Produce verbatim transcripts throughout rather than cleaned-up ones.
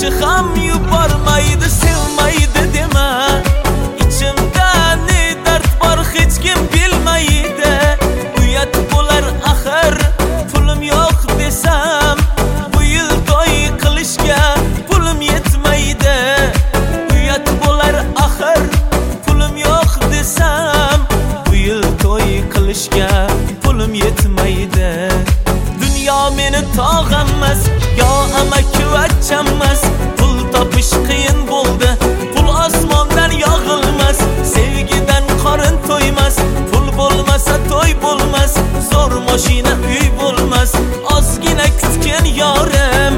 yaxshi ham yubormaydi, sevmaydi dema. İçimda ne dard bor hech kim bilmaydi. Uyat bo'lar axir pulim yo'q desam, bu yil to'y qilishga pulim yetmaydi. Uyat bo'lar axir pulim yo'q desam, bu yil to'y qilishga pulim yetmaydi. Dunyo meni tog'ammas, yo amakivachchammas. Pul topish qiyin bo'ldi, pul osmondan yog'ilmas. Sevgidan qorin to'ymas, pul bo'lmasa to'y bo'lmas. Zo'r mashina uy bo'lmas, ozgina kutgan yorim.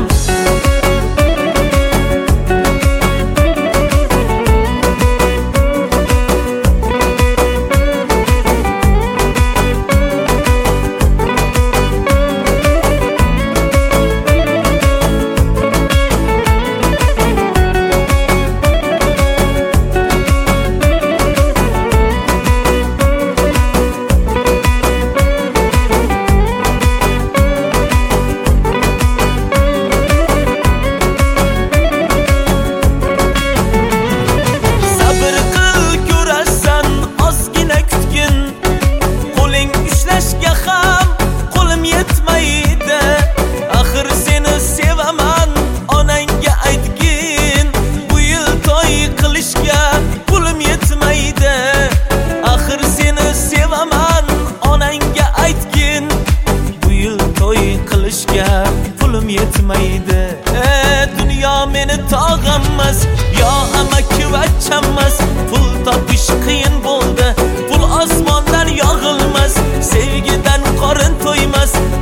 Pulim yetmaydi. E, dunyo meni tog'ammas, yo amakivachchammas. Pul topish qiyin bo'ldi, pul osmondan yog'ilmas. Sevgidan qorin to'ymas,